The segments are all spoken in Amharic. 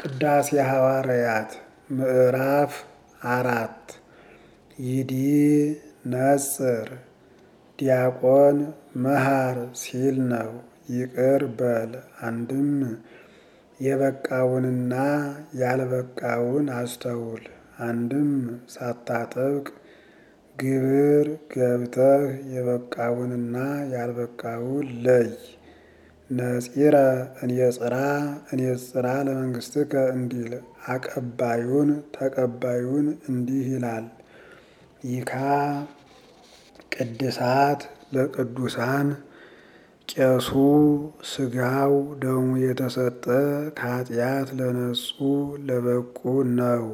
ቅዳሴ ሐዋርያት ምዕራፍ 4 ይዲነጽር ዲያቆን መሃር ሲል ነው። ይቅር በል አንድም የበቃውንና ያልበቃውን አስተውል። አንድም ሳታጠብቅ ግብር ገብተህ የበቃውንና ያልበቃውን ለይ። ነጺረ እንየጽራ ለመንግሥትከ እንዲል አቀባዩን ተቀባዩን እንዲህ ይላል። ይካ ቅድሳት ለቅዱሳን ቄሱ ሥጋው ደሙ የተሰጠ ከኃጢአት ለነጹ ለበቁ ነው።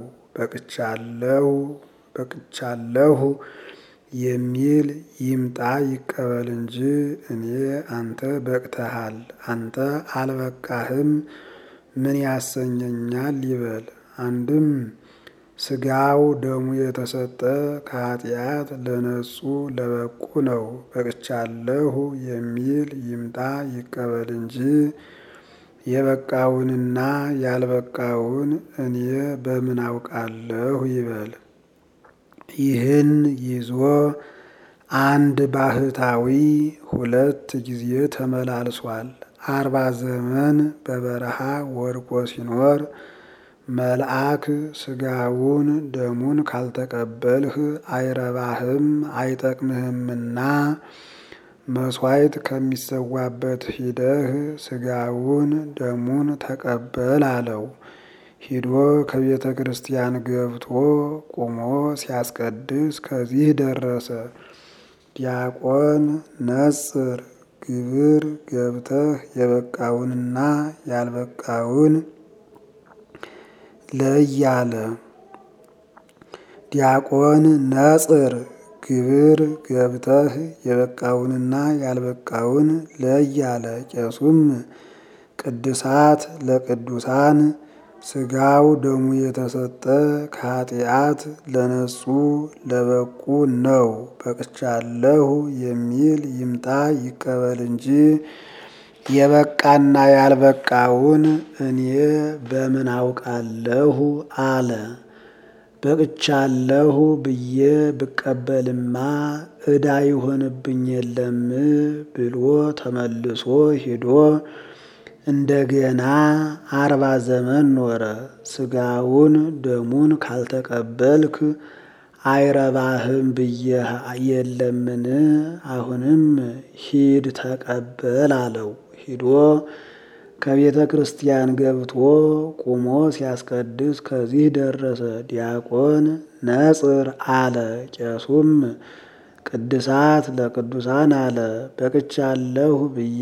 በቅቻለሁ የሚል ይምጣ ይቀበል እንጂ እኔ አንተ በቅተሃል አንተ አልበቃህም ምን ያሰኘኛል ይበል። አንድም ሥጋው ደሙ የተሰጠ ከኃጢአት ለነጹ ለበቁ ነው። በቅቻለሁ የሚል ይምጣ ይቀበል እንጂ የበቃውንና ያልበቃውን እኔ በምን አውቃለሁ ይበል። ይህን ይዞ አንድ ባህታዊ 2 ጊዜ ተመላልሷል። 40 ዘመን በበረሃ ወድቆ ሲኖር መልአክ ሥጋውን ደሙን ካልተቀበልህ አይረባህም አይጠቅምህምና መሥዋዕት ከሚሰዋበት ሂደህ ሥጋውን ደሙን ተቀበል አለው። ሂዶ ከቤተ ክርስቲያን ገብቶ ቆሞ ሲያስቀድስ ከዚህ ደረሰ። ዲያቆን ነጽር ግብር ገብተህ የበቃውንና ያልበቃውን ለይ አለ። ዲያቆን ነጽር ግብር ገብተህ የበቃውንና ያልበቃውን ለይ አለ። ቄሱም ቅድሳት ለቅዱሳን ሥጋው ደሙ የተሰጠ ከኃጢአት ለነጹ ለበቁ ነው። በቅቻለሁ የሚል ይምጣ ይቀበል እንጂ የበቃና ያልበቃውን እኔ በምን አውቃለሁ አለ። በቅቻለሁ ብዬ ብቀበልማ ዕዳ ይሆንብኝ የለም ብሎ ተመልሶ ሄዶ እንደገና 40 ዘመን ኖረ። ሥጋውን ደሙን ካልተቀበልክ አይረባህም ብዬህ የለምን? አሁንም ሂድ ተቀበል አለው። ሂዶ ከቤተ ክርስቲያን ገብቶ ቁሞ ሲያስቀድስ ከዚህ ደረሰ። ዲያቆን ነጽር አለ። ቄሱም ቅድሳት ለቅዱሳን አለ። በቅቻለሁ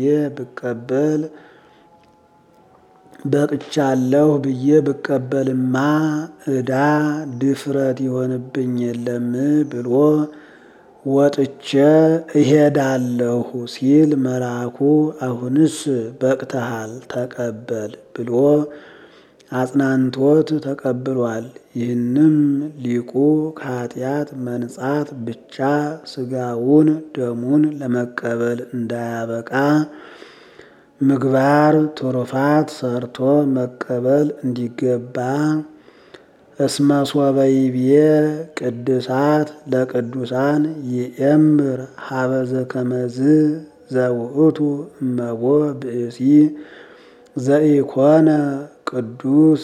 ብዬ ብቀበልማ ዕዳ ድፍረት ይሆንብኝ የለም ብሎ ወጥቼ እሄዳለሁ ሲል መልአኩ አሁንስ በቅተሃል ተቀበል ብሎ አጽናንቶት ተቀብሏል። ይህንም ሊቁ ከኃጢአት መንጻት ብቻ ሥጋውን ደሙን ለመቀበል እንዳያበቃ ምግባር ትሩፋት ሰርቶ መቀበል እንዲገባ እስመ ሶበ ይቤ ቅድሳት ለቅዱሳን ይእምር ሀበ ዘከመዝ ዘውእቱ እመቦ ብእሲ ዘኢኮነ ቅዱስ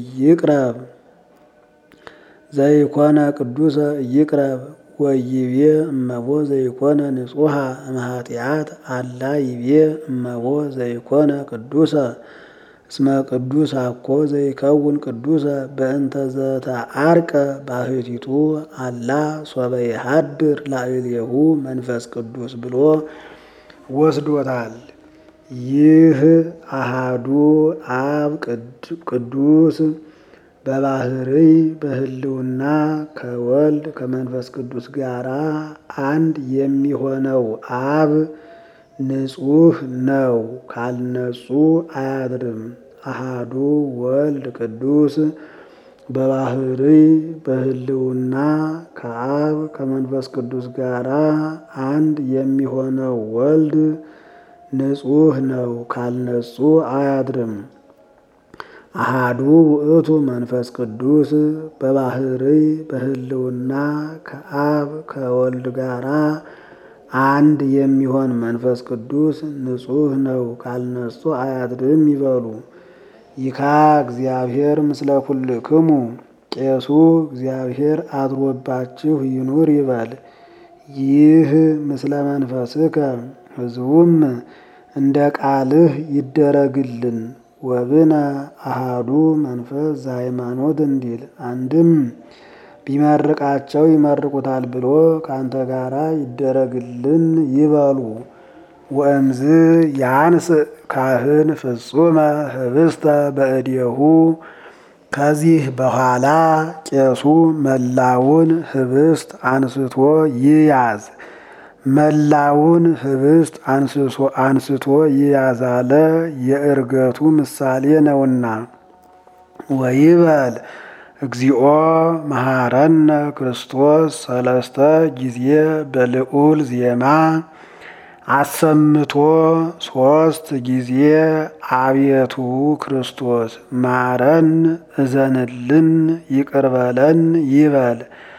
ኢይቅረብ ወይቤ እመቦ ዘይኮነ ንጹሐ እምኃጢአት አላ ይቤ እመቦ ዘይኮነ ቅዱሰ እስመ ቅዱስ አኮ ዘይከውን ቅዱሰ በእንተ ዘተዓርቀ ባሕቲቱ አላ ሶበ ይሃድር ላዕሌሁ መንፈስ ቅዱስ ብሎ ወስዶታል። ይህ አሃዱ አብ ቅዱስ በባሕርይ በሕልውና ከወልድ ከመንፈስ ቅዱስ ጋር አንድ የሚሆነው አብ ንጹሕ ነው፣ ካልነጹ አያድርም። አሃዱ ወልድ ቅዱስ በባሕርይ በሕልውና ከአብ ከመንፈስ ቅዱስ ጋር አንድ የሚሆነው ወልድ ንጹሕ ነው፣ ካልነጹ አያድርም። አሃዱ ውእቱ መንፈስ ቅዱስ በባህርይ በህልውና ከአብ ከወልድ ጋራ አንድ የሚሆን መንፈስ ቅዱስ ንጹሕ ነው ካልነጹ አያድርም ይበሉ። ይካ እግዚአብሔር ምስለ ኩልክሙ ቄሱ እግዚአብሔር አድሮባችሁ ይኑር ይበል። ይህ ምስለ መንፈስከ ሕዝቡም እንደ ቃልህ ይደረግልን። ወብነ አሃዱ መንፈስ ዘሃይማኖት እንዲል አንድም ቢመርቃቸው ይመርቁታል ብሎ ካንተ ጋራ ይደረግልን ይበሉ። ወእምዝ ያንስ ካህን ፍጹመ ህብስተ በእዴሁ ከዚህ በኋላ ቄሱ መላውን ህብስት አንስቶ ይያዝ። መላውን ህብስት አንስቶ ይያዝ አለ የዕርገቱ ምሳሌ ነውና። ወይበል እግዚኦ መሐረነ ክርስቶስ ሰለስተ ጊዜ በልዑል ዜማ አሰምቶ 3 ጊዜ አቤቱ ክርስቶስ ማረን እዘንልን ይቅርበለን ይበል።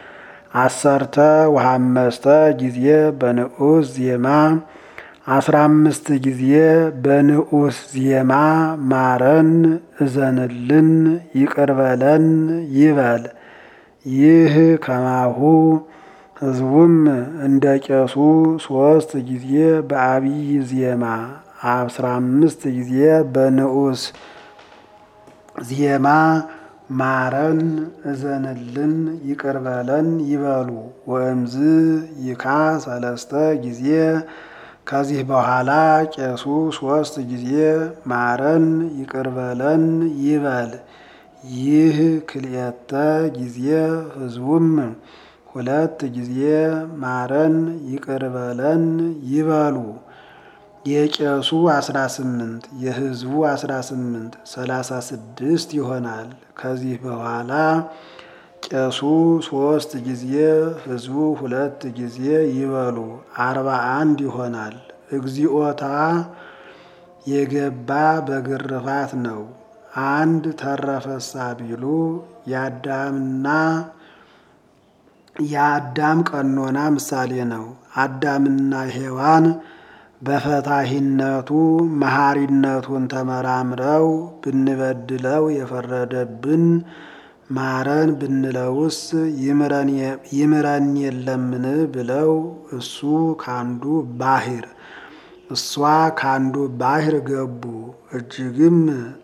15 ጊዜ በንዑስ ዜማ 15 ጊዜ በንዑስ ዜማ ማረን እዘንልን ይቅርበለን ይበል። ይህ ከማሁ ሕዝቡም እንደ ቄሱ 3 ጊዜ በአብይ ዜማ 15 ጊዜ በንዑስ ዜማ ማረን እዘንልን ይቅርበለን ይበሉ። ወእምዝ ይካ 3 ጊዜ ከዚህ በኋላ ቄሱ 3 ጊዜ ማረን ይቅርበለን ይበል። ይህ ክልኤተ ጊዜ ሕዝቡም 2 ጊዜ ማረን ይቅርበለን ይበሉ። የቄሱ 18 የሕዝቡ 18 36 ይሆናል። ከዚህ በኋላ ቄሱ 3 ጊዜ ሕዝቡ 2 ጊዜ ይበሉ 41 ይሆናል። እግዚኦታ የገባ በግርፋት ነው። አንድ ተረፈሳ ቢሉ የአዳም ቀኖና ምሳሌ ነው። አዳምና ሔዋን በፈታሂነቱ መሐሪነቱን ተመራምረው ብንበድለው የፈረደብን ማረን ብንለውስ ይምረን የለምን ብለው እሱ ካንዱ ባሕር እሷ ካንዱ ባሕር ገቡ። እጅግም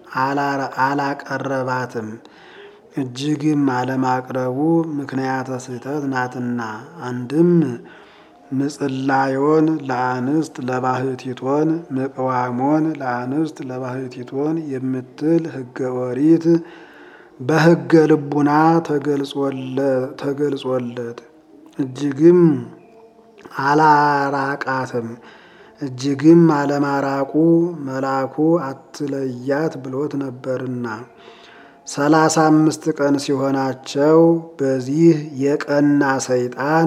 አላቀረባትም። እጅግም አለማቅረቡ ምክንያተ ስህተት ናትና። አንድም ምጽላዮን ለአንስት ለባህቲቶን ምቅዋሞን ለአንስት ለባህቲቶን የምትል ሕገ ኦሪት በሕገ ልቡና ተገልጾለት እጅግም አላራቃትም። እጅግም አለማራቁ መልአኩ አትለያት ብሎት ነበርና 35 ቀን ሲሆናቸው በዚህ የቀና ሰይጣን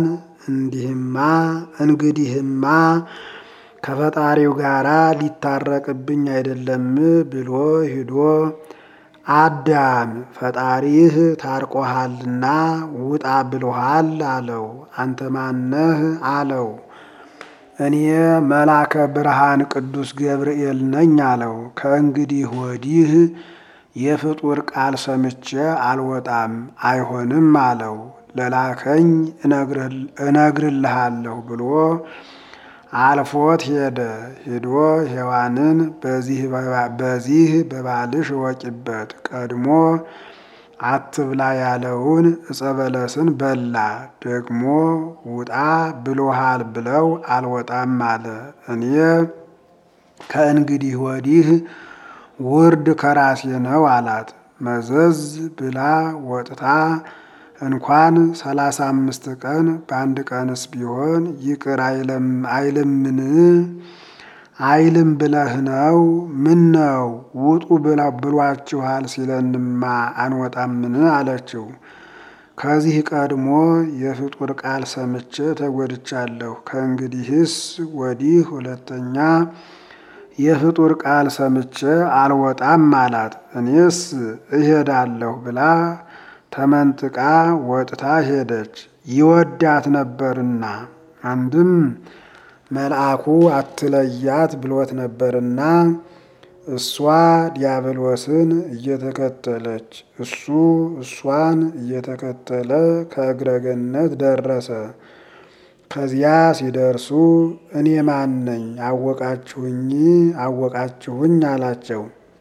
እንግዲህማ ከፈጣሪው ጋራ ሊታረቅብኝ አይደለም ብሎ ሂዶ አዳም ፈጣሪህ ታርቆሃልና ውጣ ብሎሃል አለው። አንተ ማነህ አለው። እኔ መልአከ ብርሃን ቅዱስ ገብርኤል ነኝ አለው። ከእንግዲህ ወዲህ የፍጡር ቃል ሰምቼ አልወጣም አይሆንም አለው። ለላከኝ እነግርልሃለሁ ብሎ አልፎት ሄደ። ሄዶ ሔዋንን በዚህ በባልሽ እወቂበት ቀድሞ አትብላ ያለውን ዕፀ በለስን በላ። ደግሞ ውጣ ብሎሃል ብለው አልወጣም አለ። እኔ ከእንግዲህ ወዲህ ውርድ ከራሴ ነው አላት። መዘዝ ብላ ወጥታ እንኳን 35 ቀን በአንድ ቀንስ ቢሆን ይቅር አይልምን አይልም ብለህ ነው? ምን ነው ውጡ ብሏችኋል ሲለንማ አንወጣምን አለችው። ከዚህ ቀድሞ የፍጡር ቃል ሰምቼ ተጎድቻለሁ። ከእንግዲህስ ወዲህ ሁለተኛ የፍጡር ቃል ሰምቼ አልወጣም አላት። እኔስ እሄዳለሁ ብላ ተመንጥቃ ወጥታ ሄደች። ይወዳት ነበርና አንድም መልአኩ አትለያት ብሎት ነበርና እሷ ዲያብሎስን እየተከተለች እሱ እሷን እየተከተለ ከእግረ ገነት ደረሰ። ከዚያ ሲደርሱ እኔ ማን ነኝ አወቃችሁኝ አላቸው።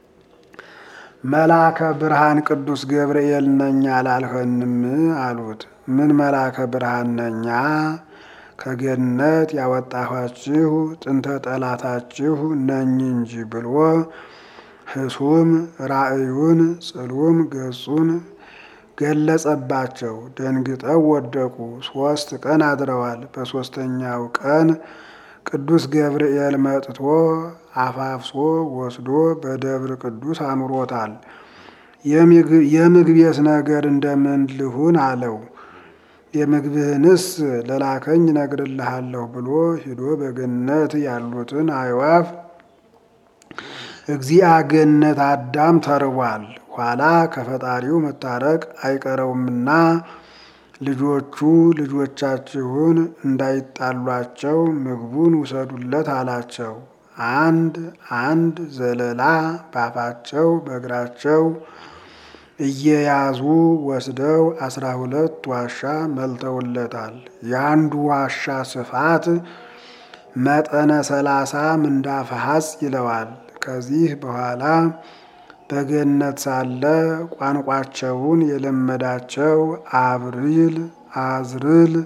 መልአከ ብርሃን ቅዱስ ገብርኤል ነኝ አላልኸንም አሉት። ምን መልአከ ብርሃን ነኛ? ከገነት ያወጣኋችሁ ጥንተ ጠላታችሁ ነኝ እንጂ ብሎ ሕሱም ራእዩን ጽሉም ገጹን ገለጸባቸው። ደንግጠው ወደቁ። 3 ቀን አድረዋል። በሦስተኛው ቀን ቅዱስ ገብርኤል መጥቶ አፋፍሶ ወስዶ በደብር ቅዱስ አኑሮታል። የምግቤስ ነገር እንደምን ልሁን አለው። የምግብህንስ ለላከኝ እነግርልሃለሁ ብሎ ሂዶ በገነት ያሉትን አዕዋፍ እግዚአ ገነት አዳም ተርቧል። ኋላ ከፈጣሪው መታረቅ አይቀረውምና ልጆቹ ልጆቻችሁን እንዳይጣሏቸው ምግቡን ውሰዱለት አላቸው። አንድ ዘለላ ባፋቸው በእግራቸው እየያዙ ወስደው 12 ዋሻ መልተውለታል። የአንዱ ዋሻ ስፋት መጠነ 30 ምንዳፈ ሐጽ ይለዋል። ከዚህ በኋላ በገነት ሳለ ቋንቋቸውን የለመዳቸው አብሪል አዝርል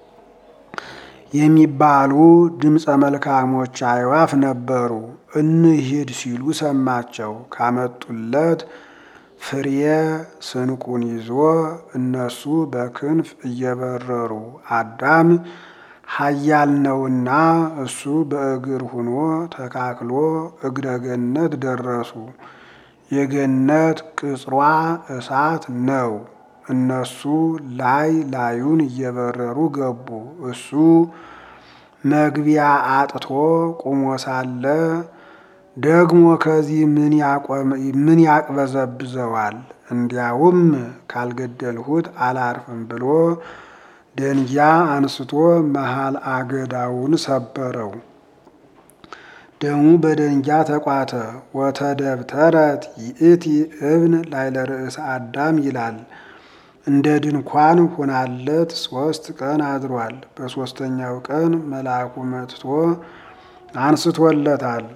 የሚባሉ ድምፀ መልካሞች አዕዋፍ ነበሩ። እንሂድ ሲሉ ሰማቸው። ካመጡለት ፍሬ ስንቁን ይዞ እነሱ በክንፍ እየበረሩ አዳም ኃያል ነውና እሱ በእግር ሆኖ ተካክሎ እግረ ገነት ደረሱ። የገነት ቅጽሯ እሳት ነው። እነሱ ላዩን እየበረሩ ገቡ። እሱ መግቢያ አጥቶ ቁሞ ሳለ ደግሞ ከዚህ ምን ያቅበዘብዘዋል? እንዲያውም ካልገደልሁት አላርፍም ብሎ ደንጊያ አንስቶ መሃል አገዳውን ሰበረው። ደሙ በደንጊያ ተቋተ። ወተደብተረት ይእቲ እብን ላይለ ርእስ አዳም ይላል። እንደ ድንኳን ሆናለት 3 ቀን አድሯል። በ3ኛው ቀን መልአኩ መጥቶ አንስቶለታል።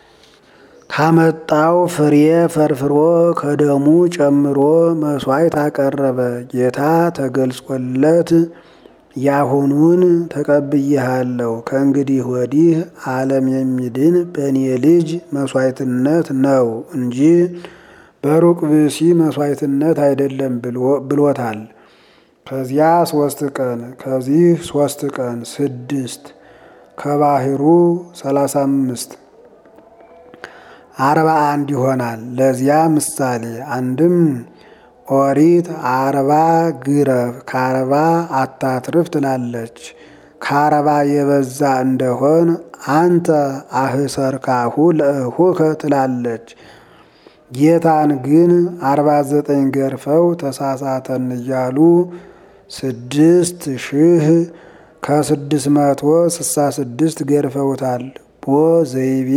ካመጣው ፍሬ ፈርፍሮ ከደሙ ጨምሮ መስዋዕት አቀረበ። ጌታ ተገልጾለት ያሁኑን ተቀብዬሃለሁ፣ ከእንግዲህ ወዲህ ዓለም የሚድን በእኔ ልጅ መስዋዕትነት ነው እንጂ በሩቅ ብእሲ መስዋዕትነት አይደለም ብሎታል። ከዚያ 3 ቀን ከዚህ 3 ቀን 6 ከባህሩ 35 41 ይሆናል። ለዚያ ምሳሌ አንድም ኦሪት 40 ግረፍ ከ40 አታትርፍ ትላለች። ከ40 የበዛ እንደሆን አንተ አህሰርካሁ ለእሁከ ትላለች። ጌታን ግን 49 ገርፈው ተሳሳተን እያሉ 6066 ገርፈውታል። ቦ ዘይቤ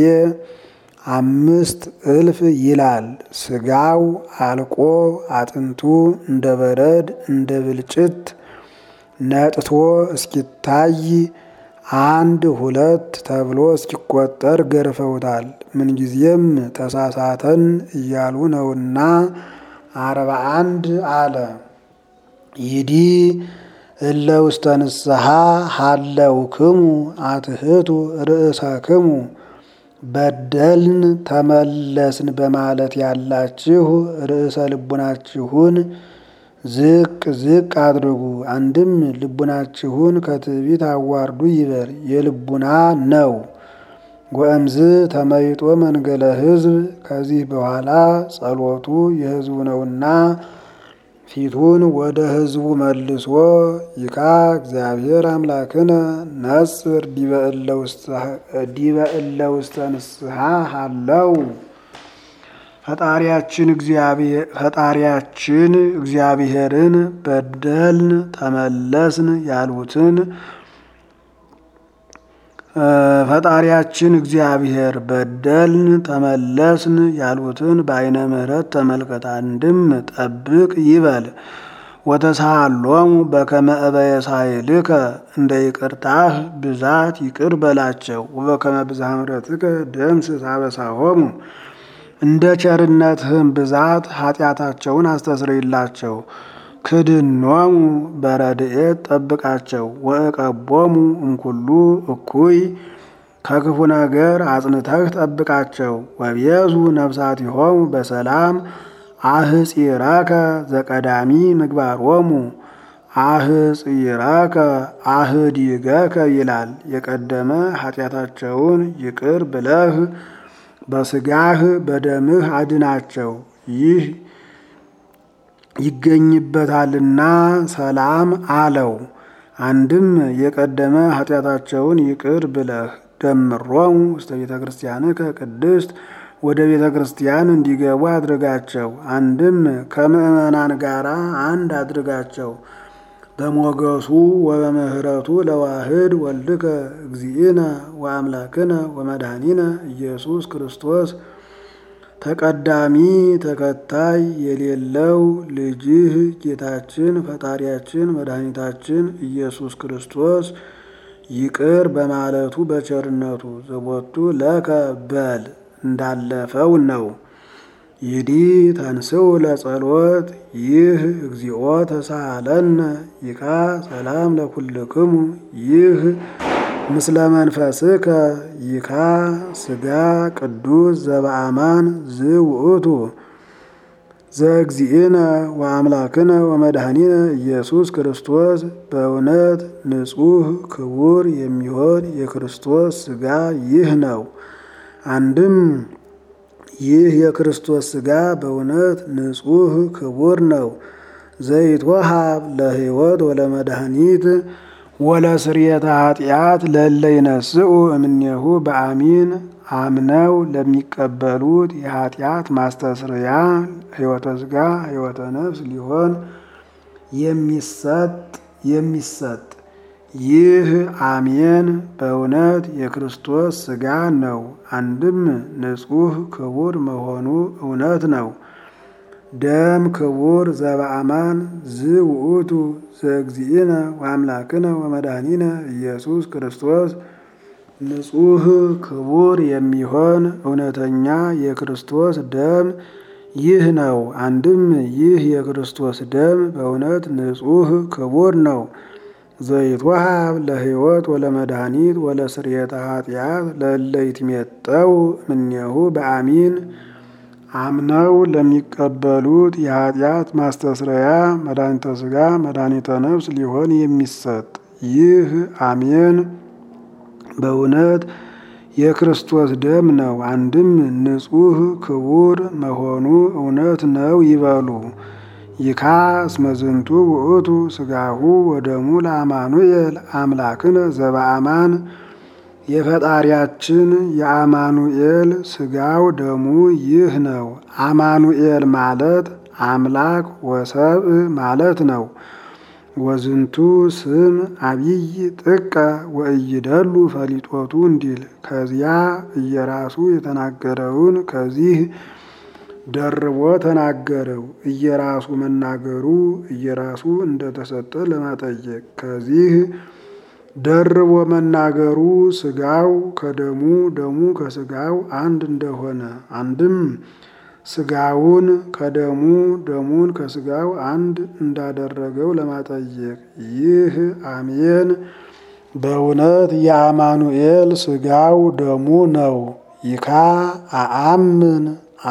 5000 ይላል። ስጋው አልቆ አጥንቱ እንደ በረድ እንደ ብልጭት ነጥቶ እስኪታይ 1 2 ተብሎ እስኪቆጠር ገርፈውታል። ምንጊዜም ተሳሳተን እያሉ ነውና 41 አለ። ይዲ እለ ውስተ ንስሐ ሀለውክሙ አትህቱ ርእሰክሙ በደልን ተመለስን በማለት ያላችሁ ርዕሰ ልቡናችሁን ዝቅ ዝቅ አድርጉ። አንድም ልቡናችሁን ከትዕቢት አዋርዱ ይበር የልቡና ነው። ወእምዝ ተመይጦ መንገለ ሕዝብ ከዚህ በኋላ ጸሎቱ የሕዝቡ ነውና ፊቱን ወደ ሕዝቡ መልሶ ይካ እግዚአብሔር አምላክነ ነጽር ዲበ እለ ውስተ ንስሐ ሃለው ፈጣሪያችን እግዚአብሔርን በደልን ተመለስን ያሉትን ፈጣሪያችን እግዚአብሔር በደልን ተመለስን ያሉትን በዓይነ ምሕረት ተመልከት። አንድም ጠብቅ ይበል። ወተሳሃሎሙ በከመ እበየ ሳይልከ እንደ ይቅርታህ ብዛት ይቅር በላቸው። ወበከመ ብዝኃ ምሕረትከ ደምስስ አበሳሆሙ እንደ ቸርነትህም ብዛት ኃጢአታቸውን አስተስርይላቸው። ክድኖሙ በረድኤት ጠብቃቸው። ወእቀቦሙ እምኩሉ እኩይ ከክፉ ነገር አጽንተህ ጠብቃቸው። ወቤዙ ነፍሳቲሆሙ በሰላም አህጺረከ ዘቀዳሚ ምግባሮሙ አህጺረከ አህዲገከ ይላል። የቀደመ ኃጢአታቸውን ይቅር ብለህ በስጋህ በደምህ አድናቸው። ይህ ይገኝበታልና ሰላም አለው። አንድም የቀደመ ኃጢአታቸውን ይቅር ብለህ ደምሮሙ ውስተ ቤተ ክርስቲያንከ ቅድስት ወደ ቤተ ክርስቲያን እንዲገቡ አድርጋቸው። አንድም ከምእመናን ጋር አንድ አድርጋቸው። በሞገሱ ወበምህረቱ ለዋህድ ወልድከ እግዚእነ ወአምላክነ ወመድኃኒነ ኢየሱስ ክርስቶስ ተቀዳሚ ተከታይ የሌለው ልጅህ ጌታችን ፈጣሪያችን መድኃኒታችን ኢየሱስ ክርስቶስ ይቅር በማለቱ በቸርነቱ ዘቦቱ ለከ በል እንዳለፈው ነው። ይዲ ተንስኡ ለጸሎት ይህ እግዚኦ ተሳሃለነ ይካ ሰላም ለኩልክሙ ይህ ምስለ መንፈስከ ይካ ስጋ ቅዱስ ዘበአማን ዝውእቱ ዘእግዚእነ ወአምላክነ ወመድኃኒነ ኢየሱስ ክርስቶስ በእውነት ንጹሕ ክቡር የሚሆን የክርስቶስ ስጋ ይህ ነው። አንድም ይህ የክርስቶስ ስጋ በእውነት ንጹሕ ክቡር ነው። ዘይትወሃብ ለሕይወት ወለመድኃኒት ወለስርየተ ኃጢአት ለእለ ይነስኡ እምኔሁ በአሚን አምነው ለሚቀበሉት የኃጢአት ማስተስረያ ሕይወተ ሥጋ ሕይወተ ነፍስ ሊሆን የሚሰጥ ይህ አሜን በእውነት የክርስቶስ ስጋ ነው። አንድም ንጹሕ ክቡር መሆኑ እውነት ነው። ደም ክቡር ዘበአማን ዝውእቱ ዘእግዚእነ ወአምላክነ ወመድኃኒነ ኢየሱስ ክርስቶስ ንጹሕ ክቡር የሚሆን እውነተኛ የክርስቶስ ደም ይህ ነው። አንድም ይህ የክርስቶስ ደም በእውነት ንጹሕ ክቡር ነው። ዘይትወሃብ ለሕይወት ወለመድኃኒት ወለስርየተ ኃጢአት ለእለ ይትሜጠው እምኔሁ በአሚን አምነው ለሚቀበሉት የኃጢአት ማስተስረያ መድኃኒተ ሥጋ መድኃኒተ ነፍስ ሊሆን የሚሰጥ ይህ አሜን በእውነት የክርስቶስ ደም ነው። አንድም ንጹሕ ክቡር መሆኑ እውነት ነው ይበሉ። ይካ እስመ ዝንቱ ውእቱ ሥጋሁ ወደሙ ለአማኑኤል አምላክነ ዘበአማን የፈጣሪያችን የአማኑኤል ሥጋው ደሙ ይህ ነው። አማኑኤል ማለት አምላክ ወሰብእ ማለት ነው። ወዝንቱ ስም አብይ ጥቀ ወእይደሉ ፈሊጦቱ እንዲል ከዚያ እየራሱ የተናገረውን ከዚህ ደርቦ ተናገረው። እየራሱ መናገሩ እየራሱ እንደተሰጠ ለማጠየቅ ከዚህ ደርቦ መናገሩ ሥጋው ከደሙ ደሙ ከሥጋው አንድ እንደሆነ አንድም ሥጋውን ከደሙ ደሙን ከሥጋው አንድ እንዳደረገው ለማጠየቅ ይህ አሜን በእውነት የአማኑኤል ሥጋው ደሙ ነው። ይካ አአምን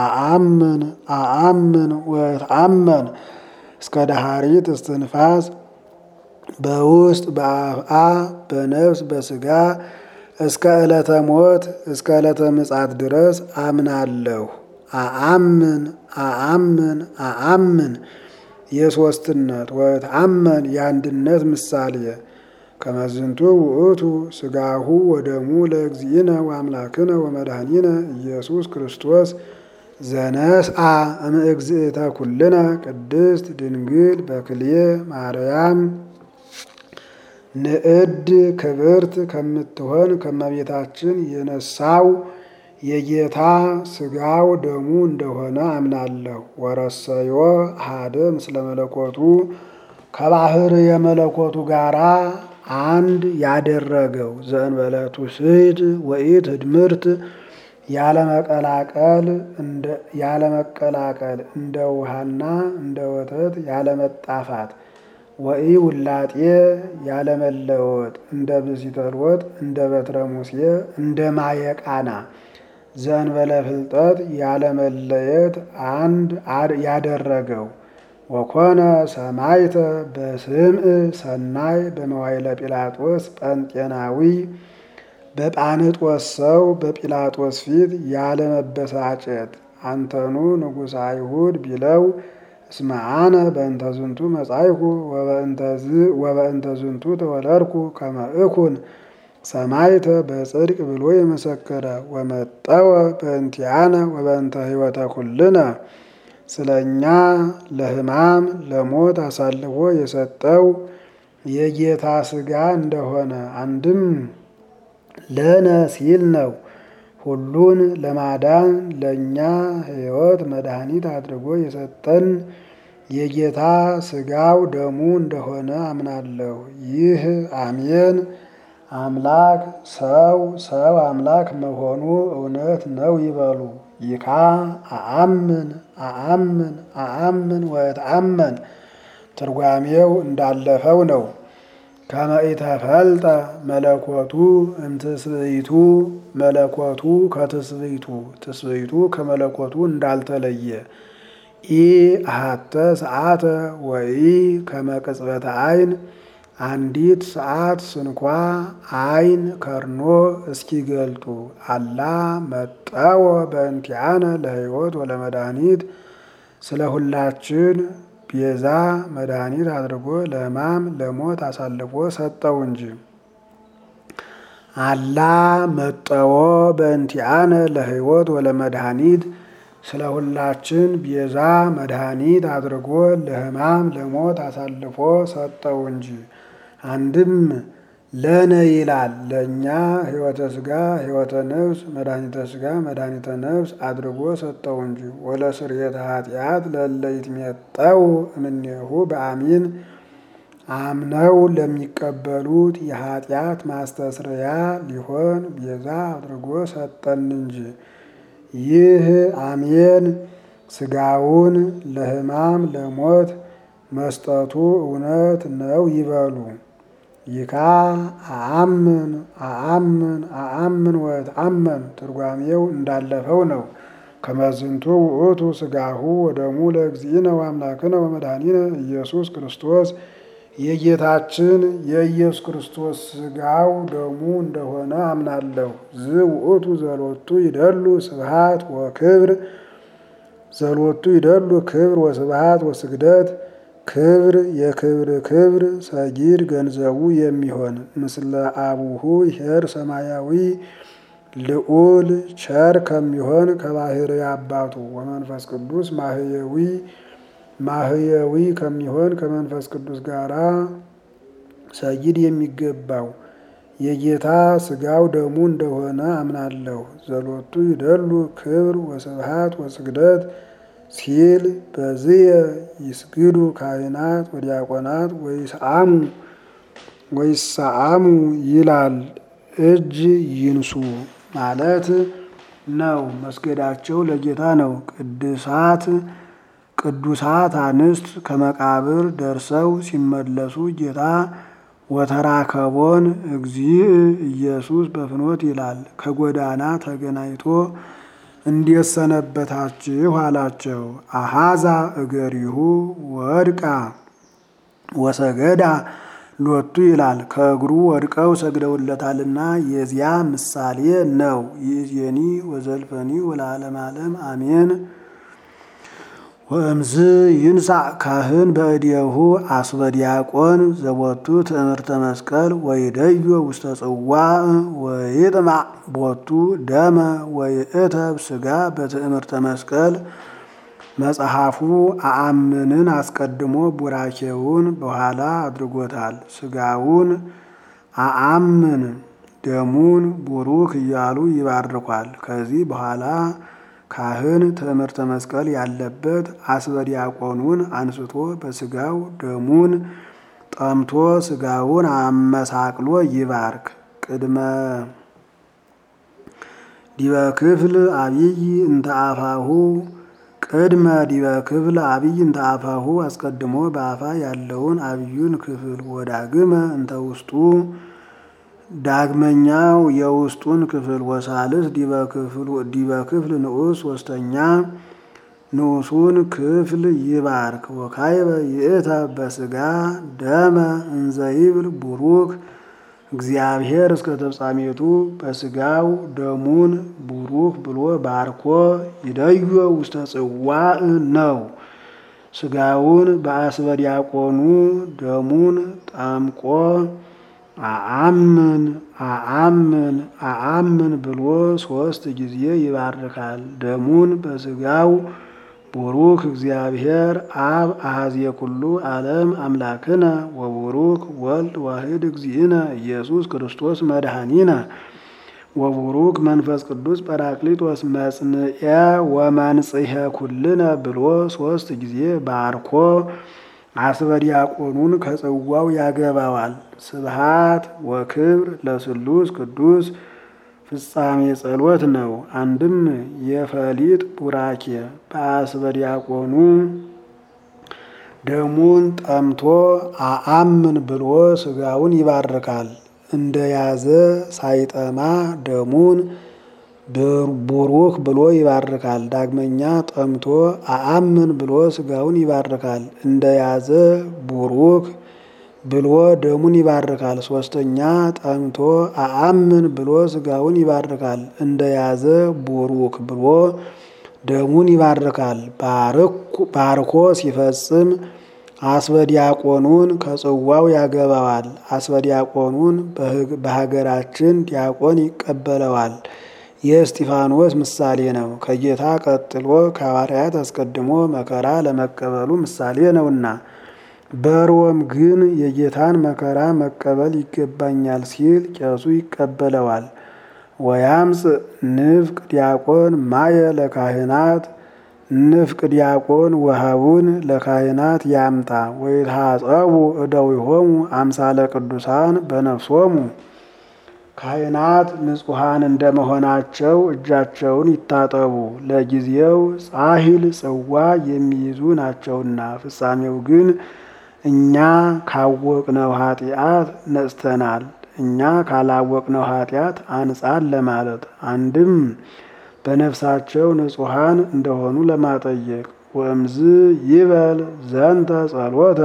ወተአመን እስከ ዳሃሪት እስትንፋስ በውስጥ በአፍአ በነፍስ በሥጋ እስከ ዕለተ ሞት እስከ ዕለተ ምጽአት ድረስ አምናለሁ። አአምን የሶስትነት ወተአመን የአንድነት ምሳሌ ከመዝንቱ ውእቱ ሥጋሁ ወደሙ ለእግዚእነ ወአምላክነ ወመድኃኒነ ኢየሱስ ክርስቶስ ዘነስአ እምእግዝእተ ኩልነ ቅድስት ድንግል በክልኤ ማርያም ንዕድ ክብርት ከምትሆን ከመቤታችን የነሳው የጌታ ሥጋው ደሙ እንደሆነ አምናለሁ። ወረሰዮ አሐደ ምስለ መለኮቱ ከባህር የመለኮቱ ጋራ አንድ ያደረገው ዘእንበለ ትውስድ ወኢት ህድምርት ያለመቀላቀል እንደ ውሃና እንደ ወተት ያለመጣፋት ወኢ ውላጤ ያለመለወጥ እንደ ብእሲተ ሎጥ እንደ በትረ ሙሴ እንደ ማየቃና ዘእንበለ ፍልጠት ያለመለየት አንድ ያደረገው ወኮነ ሰማይተ በስምዕ ሰናይ በመዋይለ ጲላጦስ ጰንጤናዊ በጳንጦስ ሰው በጲላጦስ ፊት ያለመበሳጨት አንተኑ ንጉሠ አይሁድ ቢለው እስመ አነ በእንተ ዝንቱ መጻእኩ ወበእንተ ዝንቱ ተወለድኩ ከመ እኩን ሰማይተ በጽድቅ ብሎ የመሰከረ ወመጠወ በእንቲአነ ወበእንተ ሕይወተ ኩልነ ስለኛ ለሕማም ለሞት አሳልፎ የሰጠው የጌታ ሥጋ እንደሆነ አንድም ለነ ሲል ነው። ሁሉን ለማዳን ለእኛ ሕይወት መድኃኒት አድርጎ የሰጠን የጌታ ሥጋው ደሙ እንደሆነ አምናለሁ። ይህ አሜን አምላክ ሰው ሰው አምላክ መሆኑ እውነት ነው ይበሉ። ይካ አአምን አአምን አአምን ወእትአመን ትርጓሜው እንዳለፈው ነው። ከመ ኢተፈልጠ መለኮቱ እምትስብእቱ መለኮቱ ከትስብእቱ ትስብእቱ ከመለኮቱ እንዳልተለየ ኢ አሐተ ሰዓተ ወኢ ከመ ቅጽበተ ዓይን አንዲት ሰዓት ስንኳ ዓይን ከርኖ እስኪገልጡ አላ መጠወ በእንቲአነ ለሕይወት ወለመድኃኒት ስለ ሁላችን ቤዛ መድኃኒት አድርጎ ለሕማም ለሞት አሳልፎ ሰጠው እንጂ። አላ መጠወ በእንቲአነ ለሕይወት ወለመድኃኒት ስለ ሁላችን ቤዛ መድኃኒት አድርጎ ለሕማም ለሞት አሳልፎ ሰጠው እንጂ። አንድም ለነ ይላል ለእኛ ሕይወተ ሥጋ ሕይወተ ነፍስ መድኃኒተ ሥጋ መድኃኒተ ነፍስ አድርጎ ሰጠው እንጂ። ወለስርየተ ኃጢአት ለእለ ይትሜጠው እምኔሁ በአሚን አምነው ለሚቀበሉት የኃጢአት ማስተስረያ ሊሆን ቤዛ አድርጎ ሰጠን እንጂ። ይህ አሜን ሥጋውን ለሕማም ለሞት መስጠቱ እውነት ነው ይበሉ። ይካ አአምን አአምን አአምን ወእትአመን ትርጓሜው እንዳለፈው ነው። ከመዝንቱ ውእቱ ሥጋሁ ወደሙ ለእግዚእነ ወአምላክነ ወመድኃኒነ ኢየሱስ ክርስቶስ የጌታችን የኢየሱስ ክርስቶስ ሥጋው ደሙ እንደሆነ አምናለሁ። ዝውእቱ ዘሎቱ ይደሉ ስብሐት ወክብር ዘሎቱ ይደሉ ክብር ወስብሐት ወስግደት ክብር የክብር ክብር ሰጊድ ገንዘቡ የሚሆን ምስለ አቡሁ ኄር ሰማያዊ ልዑል ቸር ከሚሆን ከባሕርይ አባቱ ወመንፈስ ቅዱስ ማህየዊ ከሚሆን ከመንፈስ ቅዱስ ጋራ ሰጊድ የሚገባው የጌታ ሥጋው ደሙ እንደሆነ አምናለሁ። ዘሎቱ ይደሉ ክብር ወስብሐት ወስግደት ሲል በዝየ ይስግዱ ካህናት ወዲያቆናት ወይሰአሙ ይላል። እጅ ይንሱ ማለት ነው። መስገዳቸው ለጌታ ነው። ቅዱሳት አንስት ከመቃብር ደርሰው ሲመለሱ ጌታ ወተራከቦን እግዚእ ኢየሱስ በፍኖት ይላል። ከጎዳና ተገናኝቶ እንዴት ሰነበታችሁ አላቸው። አሃዛ እገሪሁ ወድቃ ወሰገዳ ሎቱ ይላል። ከእግሩ ወድቀው ሰግደውለታልና የዚያ ምሳሌ ነው። ይእዜኒ ወዘልፈኒ ወለዓለመ ዓለም አሜን። ወእምዝ ይንሳእ ካህን በእዴሁ አስበ ዲያቆን ዘቦቱ ትእምርተ መስቀል ወይደዮ ውስተ ጽዋዕ ወይጥማዕ ቦቱ ደመ ወይእተብ ሥጋ በትእምርተ መስቀል። መጽሐፉ አአምንን አስቀድሞ ቡራኬውን በኋላ አድርጎታል። ሥጋውን አአምን ደሙን ቡሩክ እያሉ ይባርኳል። ከዚህ በኋላ ካህን ትእምርተ መስቀል ያለበት አስበ ዲያቆኑን አንስቶ በሥጋው ደሙን ጠምቶ ሥጋውን አመሳቅሎ ይባርክ። ቅድመ ዲበ ክፍል አብይ እንተ አፋሁ ቅድመ ዲበ ክፍል አብይ እንተ አፋሁ አስቀድሞ በአፋ ያለውን አብዩን ክፍል ወዳግመ እንተ ውስጡ ዳግመኛው የውስጡን ክፍል ወሳልስ ዲበ ክፍል ንዑስ ሶስተኛ ንዑሱን ክፍል ይባርክ። ወካይበ ይእተ በሥጋ ደመ እንዘ ይብል ቡሩክ እግዚአብሔር እስከ ተፍጻሜቱ በሥጋው ደሙን ቡሩክ ብሎ ባርኮ ይደዮ ውስተ ጽዋዕ ነው። ሥጋውን በአስበ ዲያቆኑ ደሙን ጠምቆ አአምን ብሎ 3 ጊዜ ይባርካል። ደሙን በሥጋው ቡሩክ እግዚአብሔር አብ አኀዜ ኩሉ ዓለም አምላክነ ወቡሩክ ወልድ ዋሕድ እግዚእነ ኢየሱስ ክርስቶስ መድኃኒነ ወቡሩክ መንፈስ ቅዱስ ጰራቅሊጦስ መጽንዔ ወመንጽሔ ኩልነ ብሎ 3 ጊዜ ባርኮ አስበ ዲያቆኑን ከጽዋው ያገባዋል። ስብሃት ወክብር ለስሉስ ቅዱስ ፍጻሜ ጸሎት ነው። አንድም የፈሊጥ ቡራኬ በአስበ ዲያቆኑ ደሙን ጠምቶ አአምን ብሎ ሥጋውን ይባርካል። እንደያዘ ሳይጠማ ደሙን ቡሩክ ብሎ ይባርካል። ዳግመኛ ጠምቶ አአምን ብሎ ሥጋውን ይባርካል። እንደያዘ ቡሩክ ብሎ ደሙን ይባርካል። 3ኛ ጠምቶ አአምን ብሎ ሥጋውን ይባርካል። እንደያዘ ቡሩክ ብሎ ደሙን ይባርካል። ባርኮ ሲፈጽም አስበ ዲያቆኑን ከጽዋው ያገባዋል። አስበ ዲያቆኑን በሀገራችን ዲያቆን ይቀበለዋል። የእስጢፋኖስ ምሳሌ ነው። ከጌታ ቀጥሎ ከሐዋርያት አስቀድሞ መከራ ለመቀበሉ ምሳሌ ነውና። በሮም ግን የጌታን መከራ መቀበል ይገባኛል ሲል ቄሱ ይቀበለዋል። ወያምጽእ ንፍቅ ዲያቆን ማየ ለካህናት ንፍቅ ዲያቆን ወሃቡን ለካህናት ያምጣ ወይታጸቡ እደዊሆሙ አምሳለ ቅዱሳን በነፍሶሙ። ካህናት ንጹሐን እንደመሆናቸው እጃቸውን ይታጠቡ፣ ለጊዜው ጻሂል ጽዋ የሚይዙ ናቸውና። ፍጻሜው ግን እኛ ካወቅነው ኃጢአት ነጽተናል፣ እኛ ካላወቅነው ኃጢአት አንጻን ለማለት። አንድም በነፍሳቸው ንጹሐን እንደሆኑ ለማጠየቅ። ወእምዝ ይበል ዘንተ ጸሎተ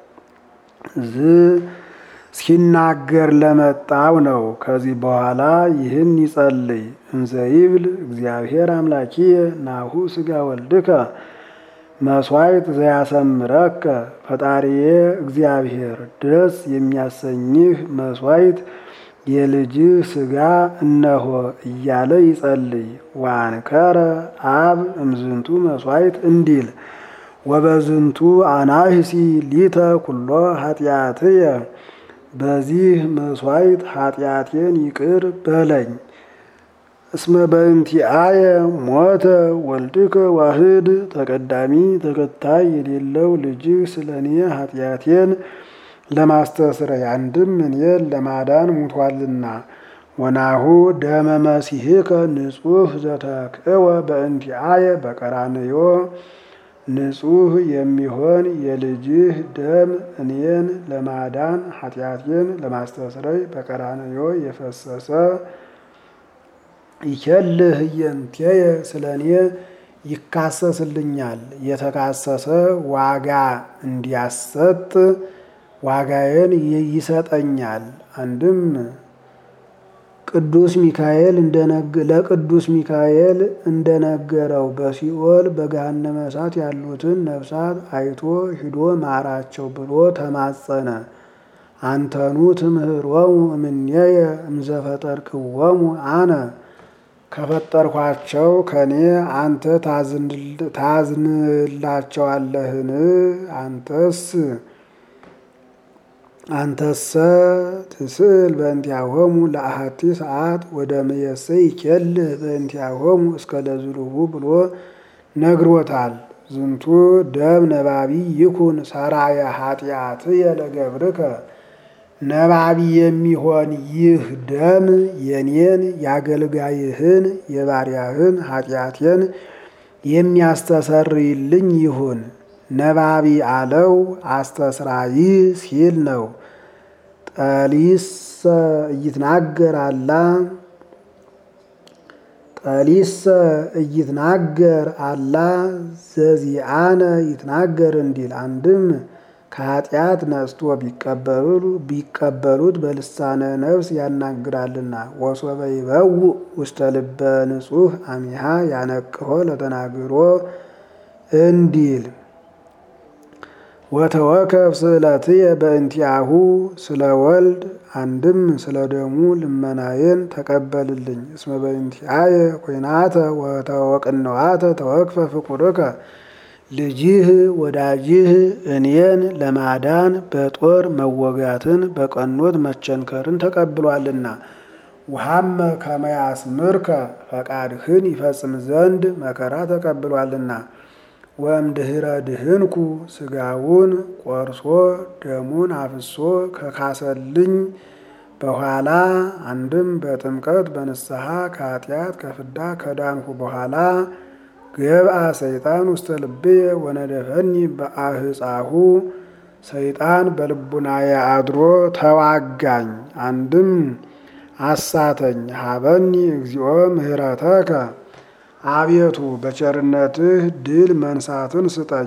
ሲናገር ለመጣው ነው። ከዚህ በኋላ ይህን ይጸልይ። እንዘ ይብል እግዚአብሔር አምላኪየ ናሁ ሥጋ ወልድከ መሥዋዕት ዘያሰምረከ። ፈጣሪዬ እግዚአብሔር ደስ የሚያሰኝህ መሥዋዕት የልጅህ ሥጋ እነሆ እያለ ይጸልይ። ወአንከረ አብ እምዝንቱ መሥዋዕት እንዲል ወበዝንቱ አናህሲ ሊተ ኩሎ ኃጢአትየ። በዚህ መሥዋዕት ኃጢአቴን ይቅር በለኝ። እስመ በእንቲአየ ሞተ ወልድከ ዋህድ። ተቀዳሚ ተከታይ የሌለው ልጅህ ስለ እኔ ኃጢአቴን ለማስተስረይ አንድም እኔን ለማዳን ሙቷልና። ወናሁ ደመ መሲሕከ ንጹሕ ዘተክእወ በእንቲአየ በቀራንዮ። ንጹሕ የሚሆን የልጅህ ደም እኔን ለማዳን ኃጢአቴን ለማስተስረይ በቀራንዮ የፈሰሰ ይከልህ እየንቴየ ስለ እኔ ይካሰስልኛል። የተካሰሰ ዋጋ እንዲያሰጥ ዋጋዬን ይሰጠኛል። አንድም ለቅዱስ ሚካኤል እንደነገረው በሲኦል በገሃነመ እሳት ያሉትን ነፍሳት አይቶ ሂዶ ማራቸው ብሎ ተማጸነ። አንተኑ ትምህሮሙ እምኔየ እምዘፈጠርክዎሙ አነ ከፈጠርኳቸው ከኔ አንተ ታዝንላቸዋለህን? አንተሰ ትስእል በእንቲአሆሙ ለአሐቲ ሰዓት ወደምየሰ ይኬልህ በእንቲአሆሙ እስከ ለዝሉሁ ብሎ ነግሮታል። ዝንቱ ደም ነባቢ ይኩን ሰራየ ኃጢአትየ ለገብርከ ነባቢ የሚሆን ይህ ደም የኔን የአገልጋይህን የባሪያህን ኃጢአቴን የሚያስተሰርይልኝ ይሁን። ነባቢ አለው አስተስራይ ሲል ነው። ጠሊሰ እይትናገር አላ ዘዚአነ ይትናገር እንዲል አንድም ከኃጢአት ነጽቶ ቢቀበሉት በልሳነ ነፍስ ያናግራልና። ወሶበ ይበውእ ውስተ ልበ ንጹሕ አሚሃ ያነቅሆ ለተናግሮ እንዲል ወተወከፍ ስእለትየ በእንቲአሁ ስለ ወልድ አንድም ስለ ደሙ ልመናዬን ተቀበልልኝ። እስመ በእንቲአየ ኲናተ ወቅንዋተ ተወክፈ ፍቁርከ ልጅህ ወዳጅህ እኔን ለማዳን በጦር መወጋትን በቀኖት መቸንከርን ተቀብሏልና። ውሃመ ከመ ያስምርከ ፈቃድህን ይፈጽም ዘንድ መከራ ተቀብሏልና። ወእምድኅረ ድኅንኩ ሥጋውን ቆርሶ ደሙን አፍሶ ከካሰልኝ በኋላ አንድም በጥምቀት በንስሐ ከኃጢአት ከፍዳ ከዳንኩ በኋላ ገብአ ሰይጣን ውስተ ልብየ ወነደፈኒ በአህፃሁ ሰይጣን በልቡናዬ አድሮ ተዋጋኝ። አንድም አሳተኝ። ሀበኒ እግዚኦ ምህረተከ አቤቱ በቸርነትህ ድል መንሳትን ስጠኝ።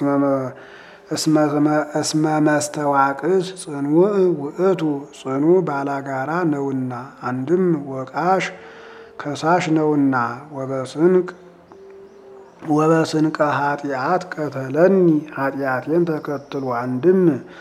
እስመ መስተዋቅስ ጽኑዕ ውእቱ ጽኑ ባላጋራ ነውና። አንድም ወቃሽ ከሳሽ ነውና። ወበስንቀ ኃጢአት ቀተለኒ ኃጢአቴን ተከትሎ አንድም